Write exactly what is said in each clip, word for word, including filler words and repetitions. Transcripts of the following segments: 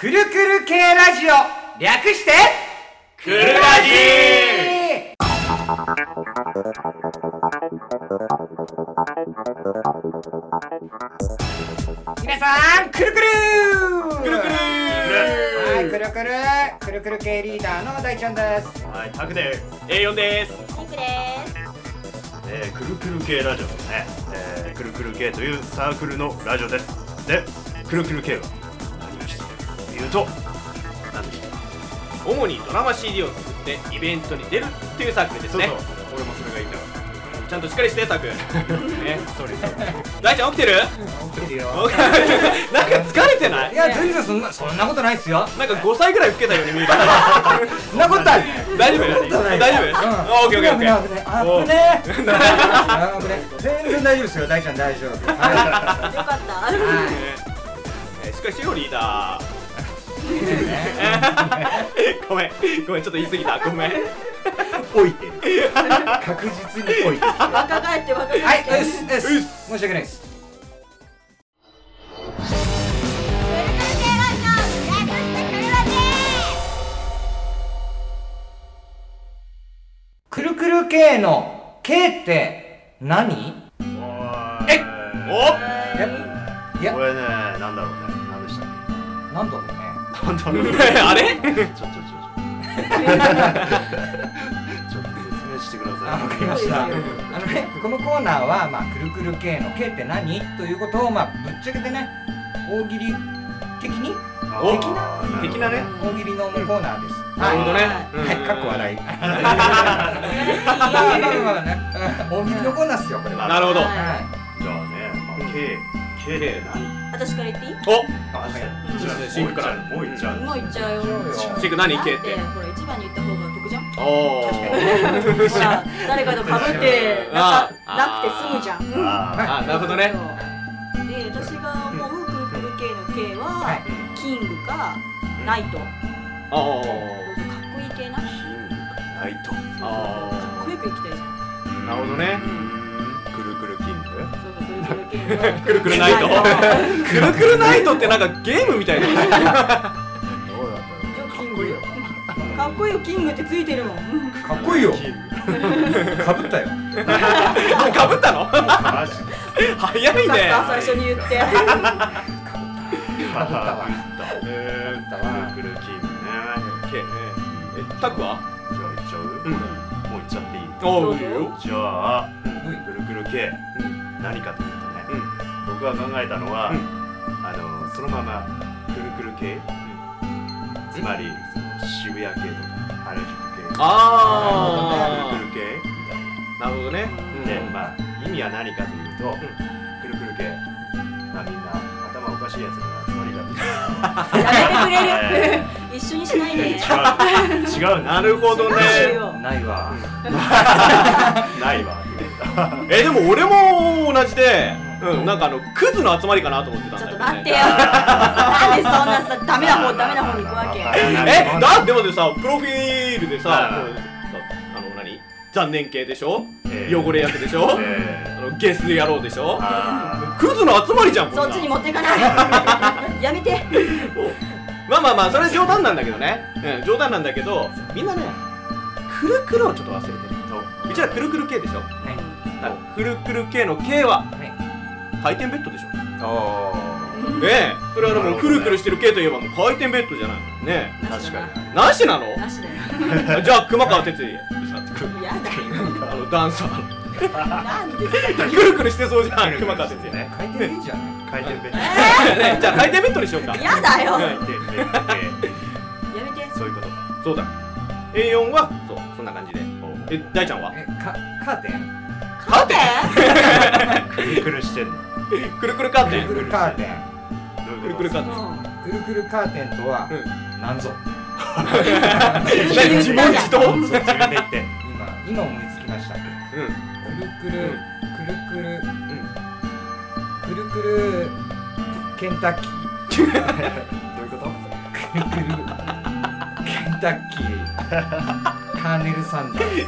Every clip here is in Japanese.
くるくる系ラジオ、略してくるラジー。 皆さん、くるくるくるくるはい、くるくるくるくる系リーダーの大ちゃんです。 はい、タクです。 エーよん です。 ミクです。 えー、くるくる系ラジオですね、えー、くるくる系というサークルのラジオです。で、くるくる系は何をしているかというと、何でしょうか。 主にドラマ シーディー を作ってイベントに出るっていうサークルですね。 そうそう、俺もそれが言いたかった。 ちゃんとしっかりしてタクね。 それそれ大ちゃん起きてる？ 起きてるよ。 なんか疲れてない？ いや、全然そんなそんなことないっすよ。 なんかごさいぐらい老けたように見える。 そんなことない。 大丈夫？ そんなことない。 大丈夫？ うん。 あ、オッケーオッケーオッケー。 危ね危ね危ね危ね。全然大丈夫ですよ、大ちゃん大丈夫。 よかった。 えーしっかりしてよリーダー。ごめんごめん、ちょっと言い過ぎた。ごめん。 置いてる。確実に置いてる。 若返って若返って。 はい、うっすうっす。申し訳ないです。くるくる系の K って何？ おーえおいや、 これね、なんだろうね。何でしたっなんだろうね。 け。なんだろうね。 あれ？ ちょちょちょちょちょっと説明してください。 あ、わかりました。あのね、このコーナーは、まあ、くるくる系の K って何ということを、まあ、ぶっちゃけてね、大喜利的にお的な的なね。 大喜利のコーナーです。 なるほどね。 はい、かっこ笑い。まあまあまあね、大喜利のコーナーっすよ、これは。 なるほど。 はじゃあね、まあ、K、K で何？ 私から言っていい？ お、 あ、はい。 じゃあシンクからもういっちゃう。 もう言っちゃうよ。 シンク何 K っだってて？ほら一番に言った方が得じゃん。 おー。 ほら誰かと被ってなかなくて済むじゃん。 ああ、なるほどね。 そうで、私が思うくるくる系の K は、 はいキングかナイト。かっおー。 こいい系な。かー、キングかナイト。 あっこよく生きたいじゃん。 ー。なるほどね。 くるくるキング。 そうそう、くるくる系の。 くるくるナイト。くるくるナイトってなんかゲームみたいな。 どうだったの？ キングよ。かっこいいよ、キングってついてるもん。 い。かっこいいよ。 キング。 かぶったよ。 かぶったの？ マジ？ 早いね。 最初に言って。 かぶったわ。 えー、くるくるキングね。 K ね。え、タクは？ じゃあいっちゃう？ うんもういっちゃっていい？ おー、いいよ。 じゃあ、 うくるくる系、何かというとね、 うん。 僕が考えたのは、 うんあのそのままくるくる系、つまりその渋谷系とか原宿系、 あくるくる系みたいー。なるほどね。 な。で、まあ意味は何かというと、くるくる系、まあみんな頭おかしいやつの集まりだって。 やめてくれる。一緒にしないで。 違う、違う、 なるほどね。 ないわ。 ないわ。 え、でも俺も同じで、うん、なんかあのクズの集まりかなと思ってたんちょだよね。 っと待ってよ。なんでそんなさ、ダメな方、ダメな方に行くわけ。 え、だってもでさ、プロフィールでさ、 うんこうあの何残念系でしょ、 えー汚れ役でしょ、 えあのゲス野郎でしょ、 あクズの集まりじゃん、こんなんそっちに持っていかない。やめて。 まあまあまあ、それ冗談なんだけどね、うん、冗談なんだけど、みんなね、くるくるをちょっと忘れてる。うちらくるくる系でしょ、だからくるくる系の K は回転ベッドでしょ。 ーおー、 ねえ、それはでもくるくるしてる系といえばもう回転ベッドじゃないのね。 確かに。 なしなの？ なしだよ。 じゃあ熊川哲也、 やだあのダンサーのなんでさ。 くるくるしてそうじゃん、熊川哲也ね。 回転でいいじゃない。 回転ベッド。 ね、じゃあ回転ベッドにしようか。 やだよ。 ね回転ベッドで、 やめて。 そういうことか。 そうだ。エーよん はそう、そんな感じで。え、大ちゃんは？ え、か、カーテン。 カーテン？ くるくるしてんの。 くるくるカーテン。 くるくるカーテン。 どういうこと？ くるくるカーテン。 くるくるカーテンとは何ぞ。 何自問自答？ そう自分で言って。 今、今思いつきました。くうん。 るくる、くるくる、くるくる、ケンタッキー。 どういうこと？ くるくる、ケンタッキー。カーネルサンダース。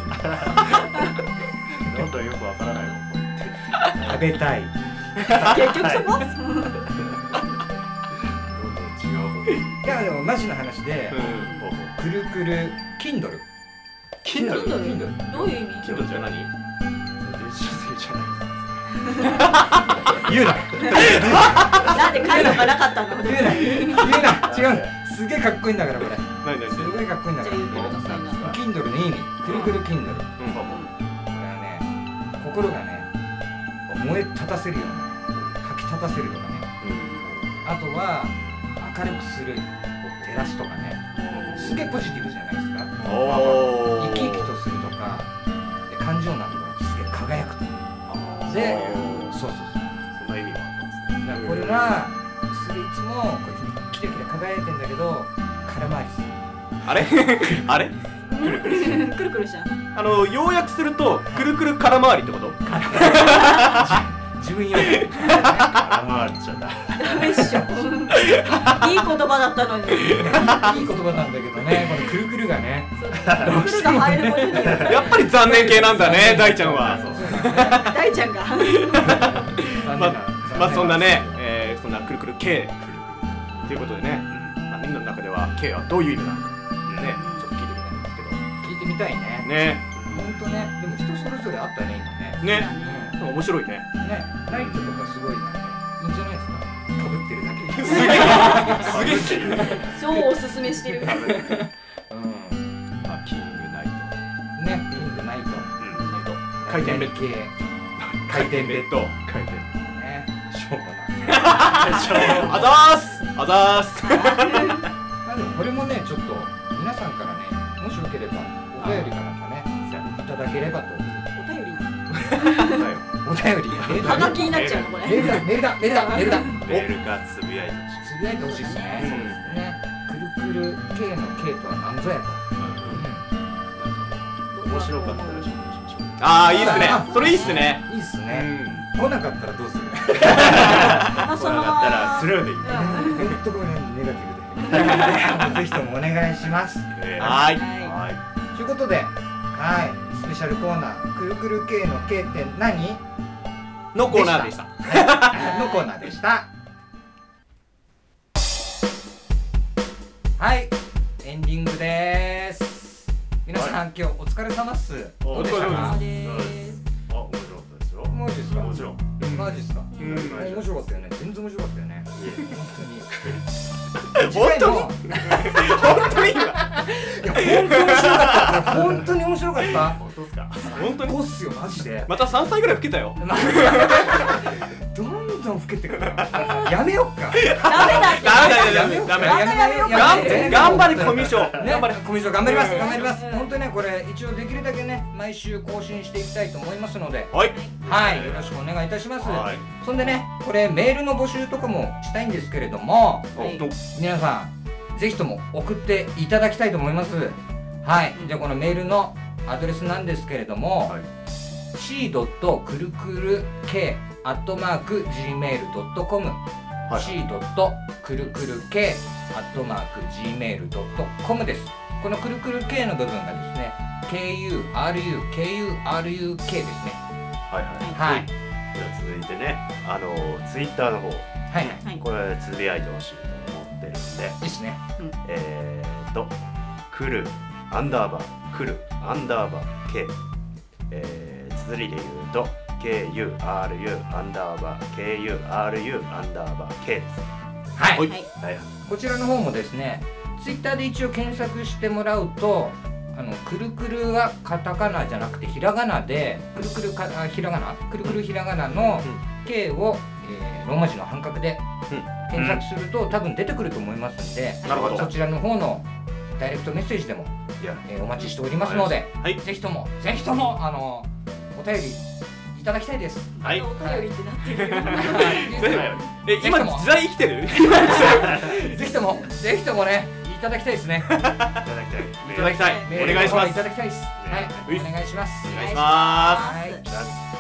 どんどんよくわからないの。 食べたい。 結局そこ？ どんどん違う方いやでもマジの話で、くるくる Kindle Kindle Kindle どういう意味 Kindle って何？ 電子書籍じゃない言うななんで回路がなかったの？ 言うな言うな違うすげえかっこいいんだからこれ何何すごいかっこいいんだからじゃあ言ってくださいな。 Kindle の意味くるくる Kindle これはね心がね燃え立たせるようなかき立たせるとかねあとは明るくする照らすとかねすげえポジティブじゃないですかお生き生きとするとかで感情などがすげえ輝くとでそうそうそうそんな意味があったんですね。 だからこれはすげえいつもこうキラキラ輝いてんだけど空回りするあれあれくるくるした。 あの要約するとくるくる空回りってこと？ 自分より空回りちゃった。 ダメっしょ。いい言葉だったのに。 いい言葉なんだけどねこのくるくるがねそうくるくるが入ることによってやっぱり残念系なんだね大ちゃんは。 大ちゃんが。 まあまあそんなね、えー、そんなくるくる系ということでね、まあ、みんなの中では系はどういう意味なのかねちょっと聞いてみたいんですけど聞いてみたいねねほんとねでも人それぞれあったね今ねね面白いね。 ねライトとかすごいなんかいいんじゃないですかかぶってるだけすげえすげえ超おすすめしてる。 うんあキングナイトねピンクナイト回転ベッド系回転ベッド書いてる。 ねしょうもないあざーすあざーすまあでもこれもねちょっと皆さんからねもしよければお便りかなんかねいただければとお便りなお便りの。はがきになっちゃうのこれ。 メールだメールだメールだメールだメールかつぶやいてほしい。 つぶやいてほしいですねそうですねくるくる K の K とは何ぞやと面白かったら紹介しましょう。 あーいいっすねそれいいっすねいいっすうねん来なかったらどうするまあそのこうなったらスルーでいい。 本当ごめんネガティブでぜひともお願いしますえーはーいははい。 ということではいスペシャルコーナーくるくる K の K って何のコーナーでしたのコーナーでしたはいエンディングでーす皆さん、はい、今日お疲れ様っすどうでしたかい。ですあ、面白かったですよ。 マジですかもちろん。 マジですかうん面白かったよね全然面白かったよね本当に本当にいや本当に面白かった本当に面白かった本当ですか。 本当にこっすよマジでまたさんさいぐらい老けたよどんどん老けてくるやめよっかダメだって。 ダメだやめようダメやめやめようがんね頑張れコミュ障ね頑張れコミュ障頑張ります頑張りますうん本当ねこれ一応できるだけね毎週更新していきたいと思いますのではいはいよろしくお願いいたしますはい。 そんでねこれメールの募集とかもしたいんですけれどもはい皆さんぜひとも送っていただきたいと思いますはいじゃあこのメールのアドレスなんですけれども、 はいシー くるくる K アットマーク ジーメールドットコムはいシー くるくる K アットマーク ジーメールドットコム ですこのくるくる K の部分がですね ケーユーアールユーケーユーアールユーケー ですねはいはい。 はいじゃあ続いてね、あのツイッターの方、 はいはいこれつぶやいてほしいと思ってるんで、 いいですねえーと、くるアンダーバーくるアンダーバー K、えー、綴りで言うと ケーユーアールユー アンダーバー ケーユーアールユー アンダーバー K です。 はい、 はいはいはい。 こちらの方もですねツイッターで一応検索してもらうとあのくるくるはカタカナじゃなくてひらがなでくるくるかあひらがなくるくるひらがなの K を、えー、ローマ字の半角で検索すると多分出てくると思いますんで、 なるほどそちらの方のダイレクトメッセージでも、 いや、 えーお待ちしておりますので、 はいぜひともぜひともあのお便りいただきたいです。 はいお便りってなってる。 え今時代生きてるぜひともぜひともねいただきたいですね。 いただきたい。 いただきたいメールお願いしますの方いただきたいです。 ねはい、お願いします。 お願いしまはい。 じゃあ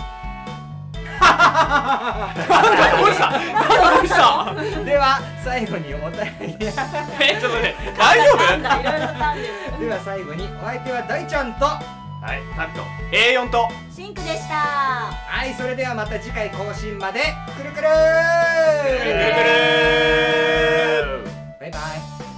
すどうしたどうしたでは最後にお便りえちょっとね大丈夫いろいろ噛んでる。 では最後にお相手は大ちゃんとははい。 タクト エーよん とシンクでした。 いそれではまた次回更新までくるくるくるくるくるバね。